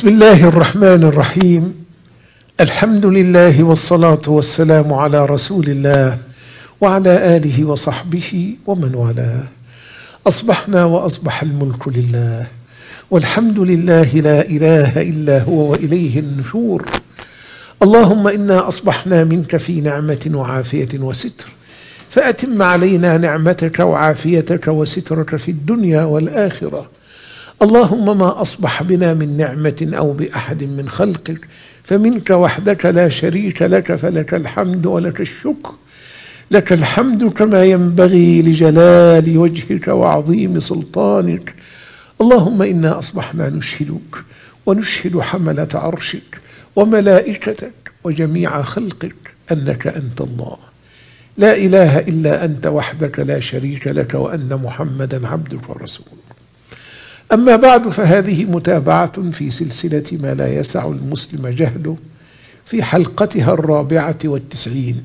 بسم الله الرحمن الرحيم. الحمد لله والصلاة والسلام على رسول الله وعلى آله وصحبه ومن والاه. أصبحنا وأصبح الملك لله، والحمد لله لا إله إلا هو وإليه النشور. اللهم إنا أصبحنا منك في نعمة وعافية وستر، فأتم علينا نعمتك وعافيتك وسترك في الدنيا والآخرة. اللهم ما أصبح بنا من نعمة أو بأحد من خلقك فمنك وحدك لا شريك لك، فلك الحمد ولك الشكر. لك الحمد كما ينبغي لجلال وجهك وعظيم سلطانك. اللهم إنا أصبحنا نشهدك ونشهد حملة عرشك وملائكتك وجميع خلقك أنك أنت الله، لا إله إلا أنت وحدك لا شريك لك، وأن محمدا عبدك ورسولك. أما بعد، فهذه متابعة في سلسلة ما لا يسع المسلم جهله في حلقتها 94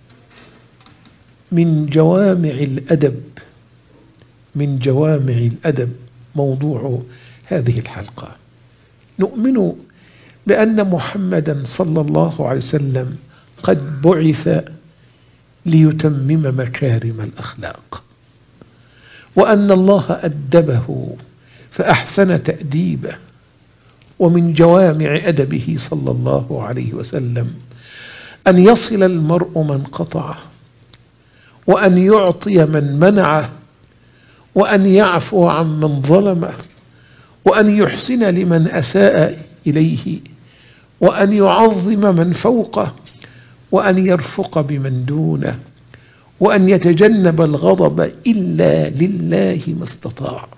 من جوامع الأدب. من جوامع الأدب موضوع هذه الحلقة. نؤمن بأن محمدا صلى الله عليه وسلم قد بعث ليتمم مكارم الأخلاق، وأن الله أدبه فأحسن تأديبه. ومن جوامع أدبه صلى الله عليه وسلم أن يصل المرء من قطعه، وأن يعطي من منعه، وأن يعفو عن من ظلمه، وأن يحسن لمن أساء إليه، وأن يعظم من فوقه، وأن يرفق بمن دونه، وأن يتجنب الغضب إلا لله ما استطاع.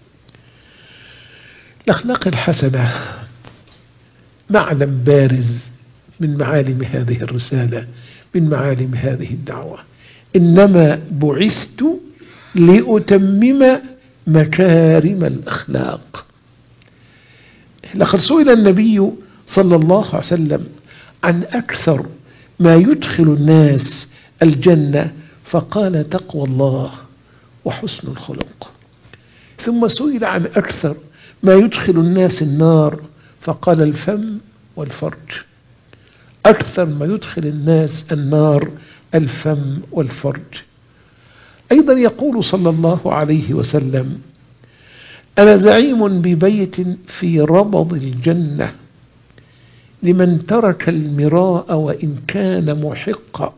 الأخلاق الحسنة معلم بارز من معالم هذه الرسالة، من معالم هذه الدعوة. إنما بعثت لأتمم مكارم الأخلاق. لقد سئل النبي صلى الله عليه وسلم عن أكثر ما يدخل الناس الجنة، فقال تقوى الله وحسن الخلق. ثم سئل عن أكثر ما يدخل الناس النار، فقال الفم والفرج. أكثر ما يدخل الناس النار الفم والفرج. أيضا يقول صلى الله عليه وسلم: أنا زعيم ببيت في ربض الجنة لمن ترك المراء وإن كان محقا،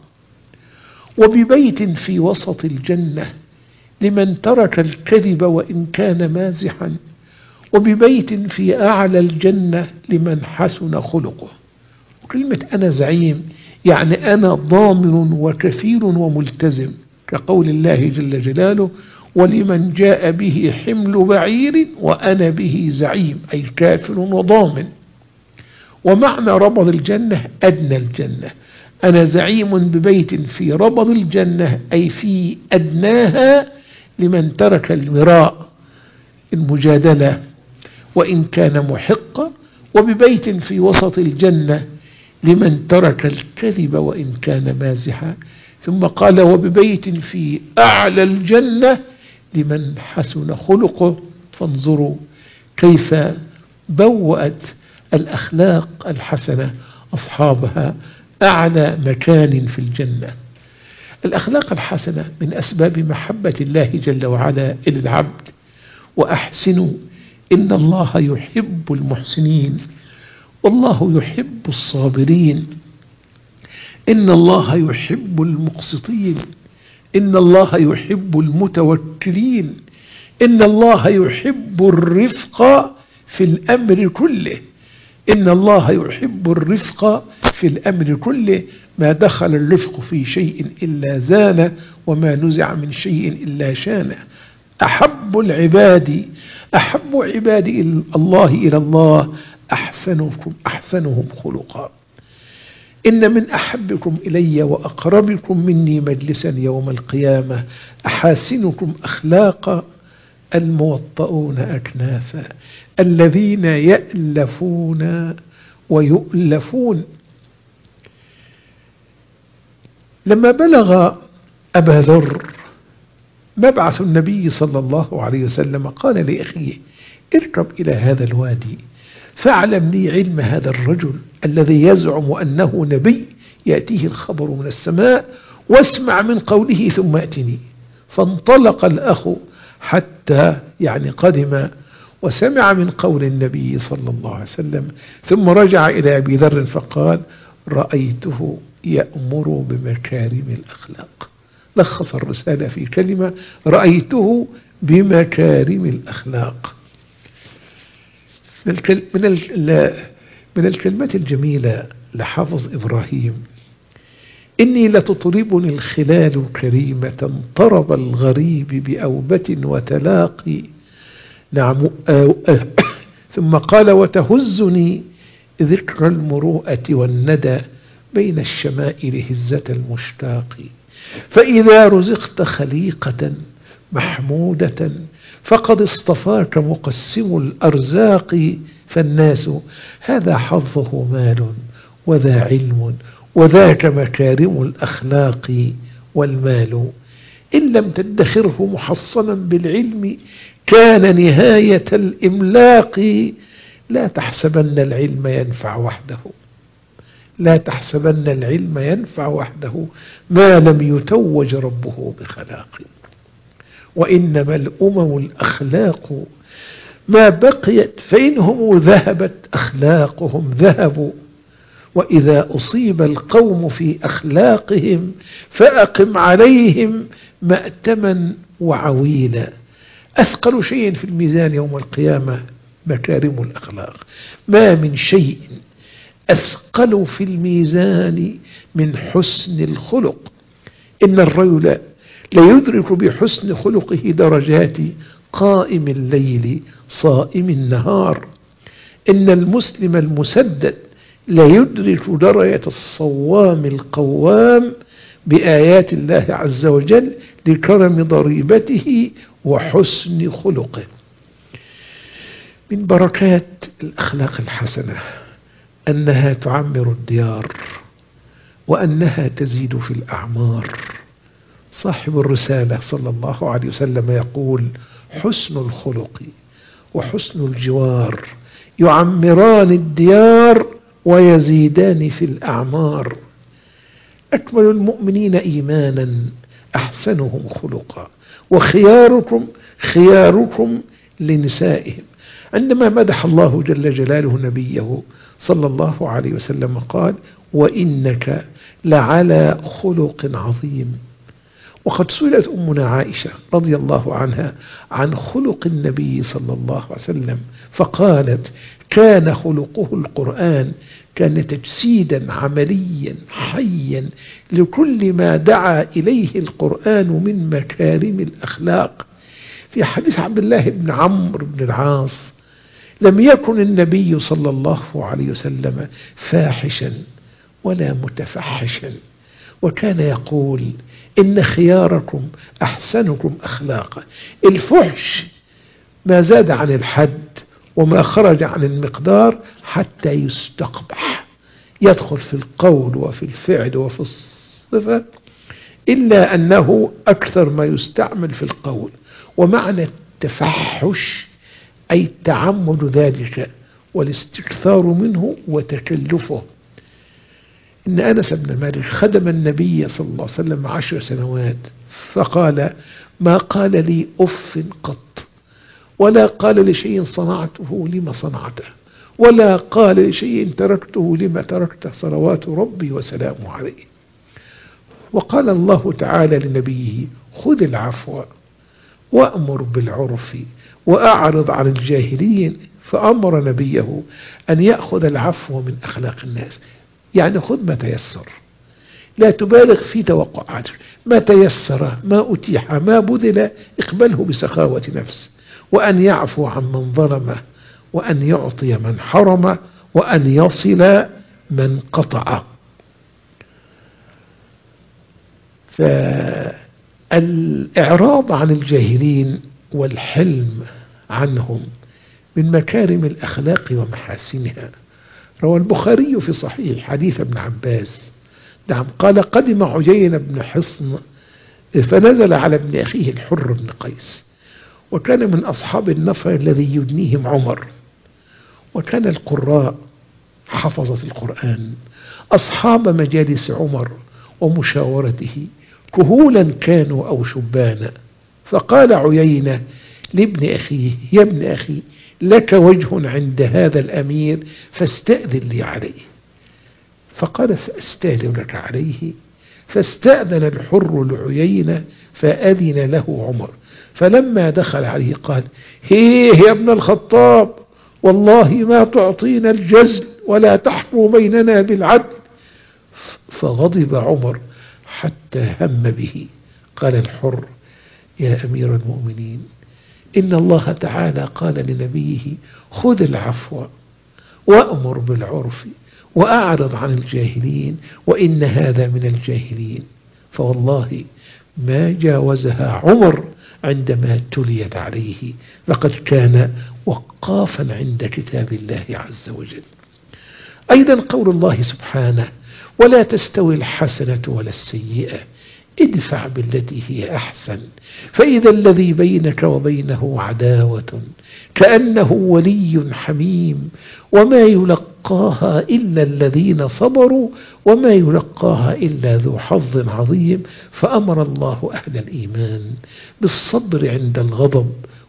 وببيت في وسط الجنة لمن ترك الكذب وإن كان مازحا، وببيت في أعلى الجنة لمن حسن خلقه. وكلمة أنا زعيم يعني أنا ضامن وكفيل وملتزم، كقول الله جل جلاله: ولمن جاء به حمل بعير وأنا به زعيم، أي كافل وضامن. ومعنى ربض الجنة أدنى الجنة. أنا زعيم ببيت في ربض الجنة أي في أدناها لمن ترك المراء المجادلة وإن كان محقا، وببيت في وسط الجنة لمن ترك الكذب وإن كان مازحا. ثم قال: وببيت في أعلى الجنة لمن حسن خلقه. فانظروا كيف بوأت الأخلاق الحسنة أصحابها أعلى مكان في الجنة. الأخلاق الحسنة من أسباب محبة الله جل وعلا إلى العبد. وأحسنوا إن الله يحب المحسنين، والله يحب الصابرين. إن الله يحب المقسطين، إن الله يحب المتوكلين، إن الله يحب الرفق في الأمر كله. إن الله يحب الرفق في الأمر كله. ما دخل الرفق في شيء إلا زانه، وما نزع من شيء إلا شانه. أحب عباد الله إلى الله أحسنهم خلقا. إن من أحبكم إلي وأقربكم مني مجلسا يوم القيامة أحاسنكم أخلاقا الموطؤون أكنافا، الذين يألفون ويؤلفون. لما بلغ أبا ذر مبعث النبي صلى الله عليه وسلم قال لأخيه: اركب إلى هذا الوادي فاعلم لي علم هذا الرجل الذي يزعم أنه نبي يأتيه الخبر من السماء، واسمع من قوله ثم أتني. فانطلق الأخ حتى قدم وسمع من قول النبي صلى الله عليه وسلم، ثم رجع إلى أبي ذر فقال: رأيته يأمر بمكارم الأخلاق. لخص الرسالة في كلمة: رأيته بمكارم الأخلاق. من الكلمات الجميلة لحافظ إبراهيم: إني لتطربني الخلال كريمة طرب الغريب بأوبة وتلاقي. نعم. ثم قال: وتهزني ذكر المروءة والندى بين الشمائل هزة المشتاق. فإذا رزقت خليقة محمودة فقد اصطفاك مقسم الأرزاق. فالناس هذا حظه مال وذا علم وذاك مكارم الأخلاق. والمال إن لم تدخره محصنا بالعلم كان نهاية الإملاق. لا تحسبن العلم ينفع وحده، لا تحسبن العلم ينفع وحده ما لم يتوج ربه بخلاق. وإنما الأمم الأخلاق ما بقيت، فإنهم ذهبت أخلاقهم ذهبوا. وإذا أصيب القوم في أخلاقهم فأقم عليهم مأتما وعويلا. أثقل شيء في الميزان يوم القيامة مكارم الأخلاق. ما من شيء أثقل في الميزان من حسن الخلق. إن الرجل ليدرك بحسن خلقه درجات قائم الليل صائم النهار. إن المسلم المسدد ليدرك درجة الصوام القوام بآيات الله عز وجل لكرم ضريبته وحسن خلقه. من بركات الأخلاق الحسنة أنها تعمر الديار وأنها تزيد في الأعمار. صاحب الرسالة صلى الله عليه وسلم يقول: حسن الخلق وحسن الجوار يعمران الديار ويزيدان في الأعمار. أكمل المؤمنين إيمانا أحسنهم خلقا وخياركم خياركم لنسائهم. عندما مدح الله جل جلاله نبيه صلى الله عليه وسلم قال: وإنك لعلى خلق عظيم. وقد سئلت أمنا عائشة رضي الله عنها عن خلق النبي صلى الله عليه وسلم فقالت: كان خلقه القرآن. كان تجسيدا عمليا حيا لكل ما دعا إليه القرآن من مكارم الأخلاق. في حديث عبد الله بن عمرو بن العاص: لم يكن النبي صلى الله عليه وسلم فاحشا ولا متفحشا، وكان يقول: إن خياركم أحسنكم أخلاقا. الفحش ما زاد عن الحد وما خرج عن المقدار حتى يستقبح، يدخل في القول وفي الفعل وفي الصفة، إلا أنه أكثر ما يستعمل في القول. ومعنى التفحش أي تعمد ذلك والاستكثار منه وتكلفه. إن أنس بن مالك خدم النبي صلى الله عليه وسلم 10 سنوات، فقال: ما قال لي أف قط، ولا قال لشيء صنعته لما صنعته، ولا قال لشيء تركته لما تركته، صلوات ربي وسلامه عليه. وقال الله تعالى لنبيه: خذ العفو وأمر بالعرف وأعرض عن الجاهلين. فأمر نبيه أن يأخذ العفو من أخلاق الناس، يعني خذ ما تيسر، لا تبالغ في توقعاتك، ما تيسر ما أتيح ما بذل اقبله بسخاوة نفس. وأن يعفو عن من ظلمه، وأن يعطي من حرمه، وأن يصل من قطعه. فالإعراض عن الجاهلين والحلم عنهم من مكارم الأخلاق ومحاسنها. روى البخاري في صحيح حديث ابن عباس نعم قال: قدم عجين بن حصن فنزل على ابن أخيه الحر بن قيس، وكان من أصحاب النفر الذي يدنيهم عمر، وكان القراء حفظة القرآن أصحاب مجالس عمر ومشاورته كهولا كانوا أو شبانا. فقال عيينة لابن أخيه: يا ابن أخي، لك وجه عند هذا الأمير فاستأذن لي عليه. فقال: فأستأذن لك عليه؟ فاستأذن الحر لعيينة فأذن له عمر. فلما دخل عليه قال: هيه يا ابن الخطاب، والله ما تعطينا الجزل ولا تحكم بيننا بالعدل. فغضب عمر حتى هم به. قال الحر: يا أمير المؤمنين، إن الله تعالى قال لنبيه: خذ العفو وأمر بالعرف وأعرض عن الجاهلين، وإن هذا من الجاهلين. فوالله ما جاوزها عمر عندما تليت عليه، لقد كان وقافا عند كتاب الله عز وجل. أيضا قول الله سبحانه: ولا تستوي الحسنة ولا السيئة، ادفع بالتي هي أحسن، فإذا الذي بينك وبينه عداوة كأنه ولي حميم، وما يلقاها إلا الذين صبروا وما يلقاها إلا ذو حظ عظيم. فأمر الله أهل الإيمان بالصبر عند الغضب،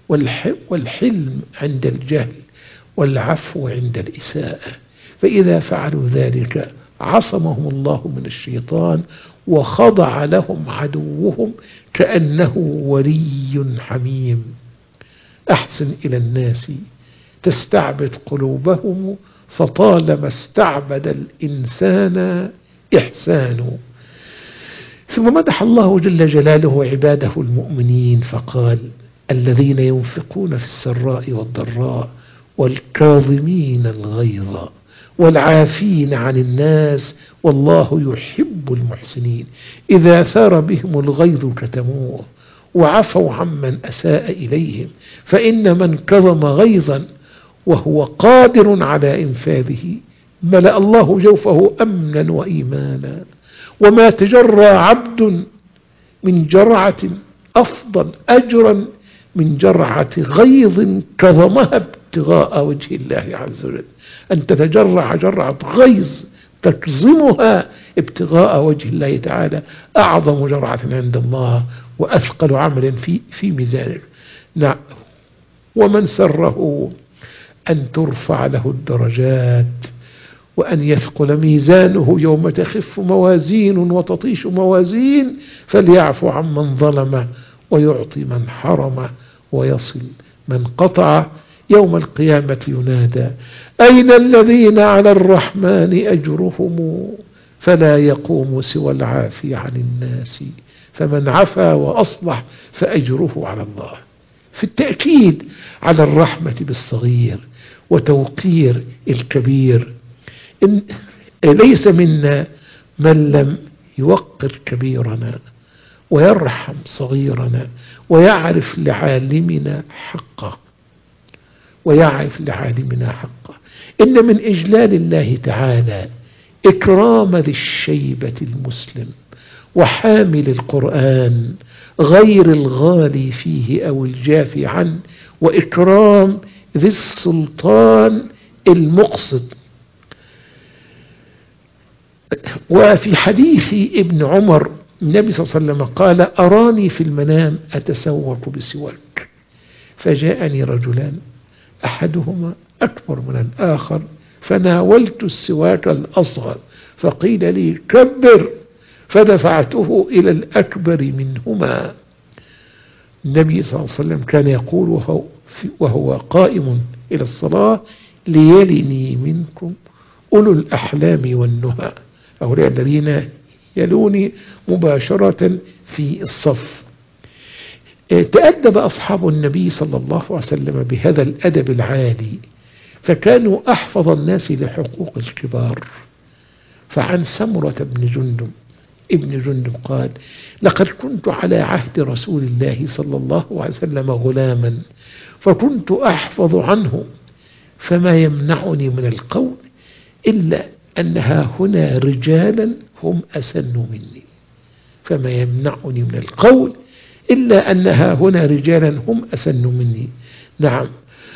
والحلم عند الجهل، والعفو عند الإساءة. فإذا فعلوا ذلك عصمهم الله من الشيطان، وخضع لهم عدوهم كأنه ولي حميم. أحسن إلى الناس تستعبد قلوبهم، فطالما استعبد الإنسان إحسان. ثم مدح الله جل جلاله عباده المؤمنين فقال: الذين ينفقون في السراء والضراء والكاظمين الغيظ والعافين عن الناس والله يحب المحسنين. إذا ثار بهم الغيظ كتموه وعفوا عمن أساء إليهم، فإن من كظم غيظا وهو قادر على إنفاذه ملأ الله جوفه أمنا وإيمانا. وما تجرى عبد من جرعة أفضل أجرا من جرعة غيظ كظمها ابتغاء وجه الله عز وجل. أن تتجرع جرعة غيظ تكظمها ابتغاء وجه الله تعالى أعظم جرعة عند الله وأثقل عمل في ميزانه. نعم. ومن سره أن ترفع له الدرجات وأن يثقل ميزانه يوم تخف موازين وتطيش موازين، فليعفو عمن ظلم ويعطي من حرم ويصل من قطع. يوم القيامة ينادى: أين الذين على الرحمن أجرهم؟ فلا يقوم سوى العافي عن الناس، فمن عفا وأصلح فأجره على الله. في التأكيد على الرحمة بالصغير وتوقير الكبير. إن ليس منا من لم يوقر كبيرنا ويرحم صغيرنا ويعرف لعالمنا حقه. إن من إجلال الله تعالى إكرام ذي الشيبة المسلم وحامل القرآن غير الغالي فيه أو الجافي عنه، وإكرام ذي السلطان المقسط. وفي حديث ابن عمر النبي صلى الله عليه وسلم قال: أراني في المنام أتسوق بسواك، فجاءني رجلان أحدهما أكبر من الآخر، فناولت السواك الأصغر فقيل لي: كبر، فدفعته إلى الأكبر منهما. النبي صلى الله عليه وسلم كان يقول وهو قائم إلى الصلاة: ليلني منكم أولو الأحلام والنهى، أولئك الذين يلوني مباشرة في الصف. تأدب أصحاب النبي صلى الله عليه وسلم بهذا الأدب العالي، فكانوا أحفظ الناس لحقوق الكبار. فعن سمرة ابن جندب قال: لقد كنت على عهد رسول الله صلى الله عليه وسلم غلاما، فكنت أحفظ عنه، فما يمنعني من القول إلا أنها هنا رجالا هم أسن مني. فما يمنعني من القول إلا أنها هنا رجالا هم أسن مني. نعم.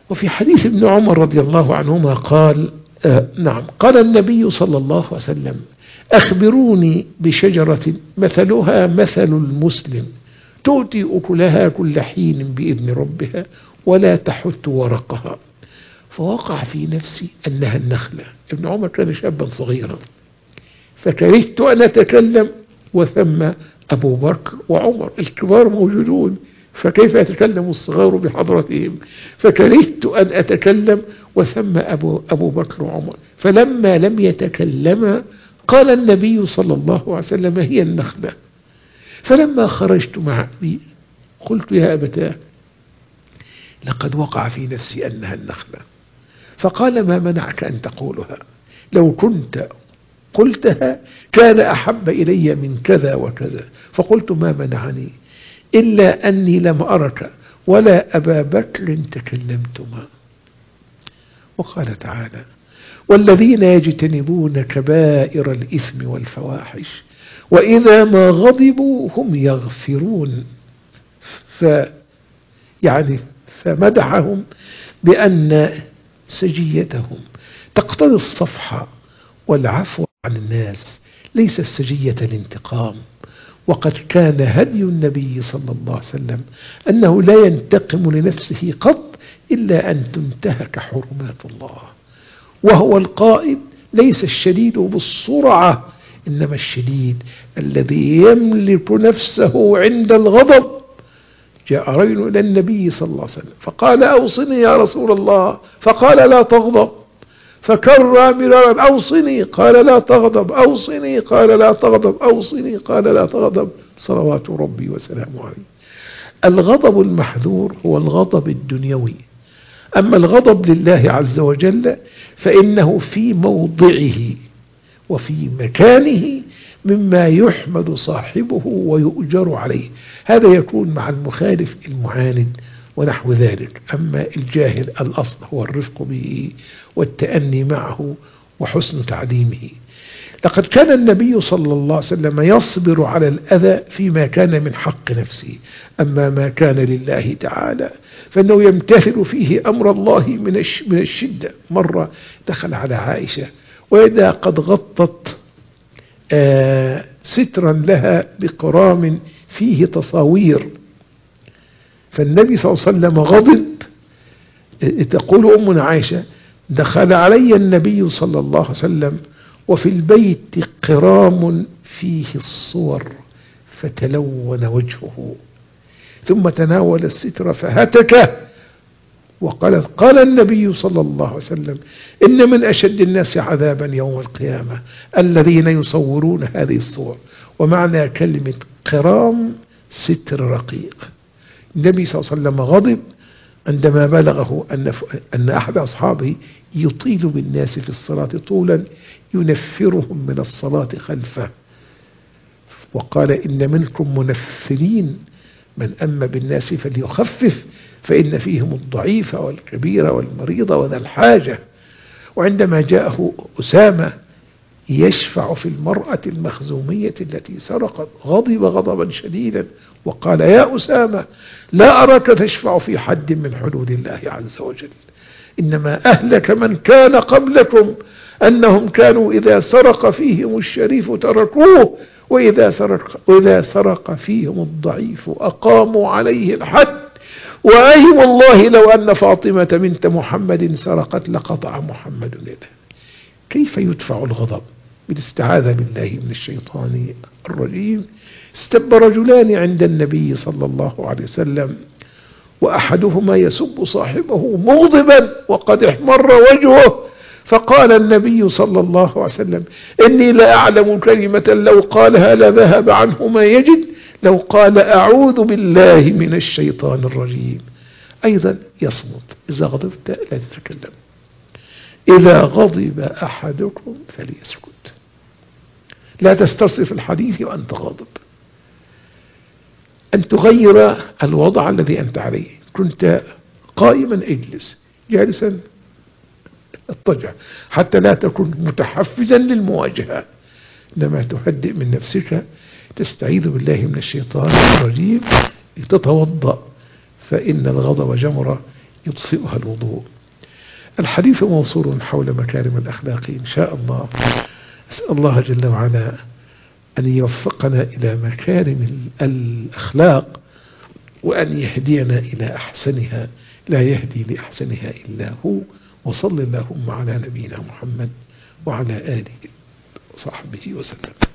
وفي حديث ابن عمر رضي الله عنهما قال قال النبي صلى الله عليه وسلم: أخبروني بشجرة مثلها مثل المسلم تؤتي أكلها كل حين بإذن ربها ولا تحت ورقها. فوقع في نفسي أنها النخلة. ابن عمر كان شابا صغيرا، فكرهت أن أتكلم وثم أبو بكر وعمر الكبار موجودون، فكيف يتكلم الصغار بحضرتهم؟ فكرهت أن أتكلم وثم أبو بكر وعمر. فلما لم يتكلم قال النبي صلى الله عليه وسلم: هي النخلة. فلما خرجت مع أبي قلت: يا أبتاه، لقد وقع في نفسي أنها النخلة. فقال: ما منعك أن تقولها؟ لو كنت قلتها كان أحب إلي من كذا وكذا. فقلت: ما منعني إلا أني لم أرك ولا أبا بكر تكلمتما. وقال تعالى: والذين يجتنبون كبائر الإثم والفواحش وإذا ما غضبوا هم يغفرون. فمدحهم بأن سجيتهم تقتضي الصفح والعفو عن الناس، ليس السجية الانتقام. وقد كان هدي النبي صلى الله عليه وسلم أنه لا ينتقم لنفسه قط إلا أن تنتهك حرمات الله، وهو القائد: ليس الشديد بالسرعة إنما الشديد الذي يملك نفسه عند الغضب. جاء رجل إلى النبي صلى الله عليه وسلم فقال: أوصني يا رسول الله. فقال: لا تغضب. فكرر مرارا: أوصني. قال: لا تغضب. أوصني. قال: لا تغضب. أوصني. قال: لا تغضب. صلوات ربي وسلامه عليه. الغضب المحذور هو الغضب الدنيوي، أما الغضب لله عز وجل فإنه في موضعه وفي مكانه مما يحمد صاحبه ويؤجر عليه. هذا يكون مع المخالف المعاند ونحو ذلك. أما الجاهل الأصل هو الرفق به والتأني معه وحسن تعليمه. لقد كان النبي صلى الله عليه وسلم يصبر على الأذى فيما كان من حق نفسه، أما ما كان لله تعالى فإنه يمتثل فيه أمر الله من الشدة. مرة دخل على عائشة وإذا قد غطت سترا لها بقرام فيه تصاوير، فالنبي صلى الله عليه وسلم غضب. تقول أمنا عائشة: دخل علي النبي صلى الله عليه وسلم وفي البيت قرام فيه الصور فتلون وجهه، ثم تناول الستر فهتكه وقالت: قال النبي صلى الله عليه وسلم: إن من أشد الناس عذابا يوم القيامة الذين يصورون هذه الصور. ومعنى كلمة قرام ستر رقيق. النبي صلى الله عليه وسلم غضب عندما بلغه أن أحد أصحابه يطيل بالناس في الصلاة طولا ينفرهم من الصلاة خلفه، وقال: إن منكم منفرين، من أما بالناس فليخفف فإن فيهم الضعيف والكبير والمريض وذا الحاجة. وعندما جاءه أسامة يشفع في المرأة المخزومية التي سرقت غضب غضبا شديدا وقال: يا أسامة، لا أراك تشفع في حد من حدود الله عز وجل، إنما أهلك من كان قبلكم أنهم كانوا إذا سرق فيهم الشريف تركوه، وإذا سرق فيهم الضعيف أقاموا عليه الحد، وأي والله لو أن فاطمة بنت محمد سرقت لقطع محمد يده. كيف يدفع الغضب؟ بالاستعاذة بالله من الشيطان الرجيم. استب رجلان عند النبي صلى الله عليه وسلم، وأحدهما يسب صاحبه مغضبا وقد احمر وجهه، فقال النبي صلى الله عليه وسلم: إني لا أعلم كلمة لو قالها لذهب عنه ما يجد، لو قال: أعوذ بالله من الشيطان الرجيم. أيضا يصمت إذا غضبت لا تتكلم. إذا غضب أحدكم فليسكت، لا تستصرف الحديث وأنت غاضب. أن تغير الوضع الذي أنت عليه. كنت قائما اجلس، جالسا اضطجع، حتى لا تكون متحفزا للمواجهة، إنما تهدئ من نفسك، تستعيذ بالله من الشيطان الرجيم، تتوضأ، فإن الغضب جمرة يطفئها الوضوء. الحديث موصول حول مكارم الأخلاق إن شاء الله. أسأل الله جل وعلا أن يوفقنا إلى مكارم الأخلاق وأن يهدينا إلى أحسنها، لا يهدي لأحسنها إلا هو. وصل اللهم على نبينا محمد وعلى آله وصحبه وسلم.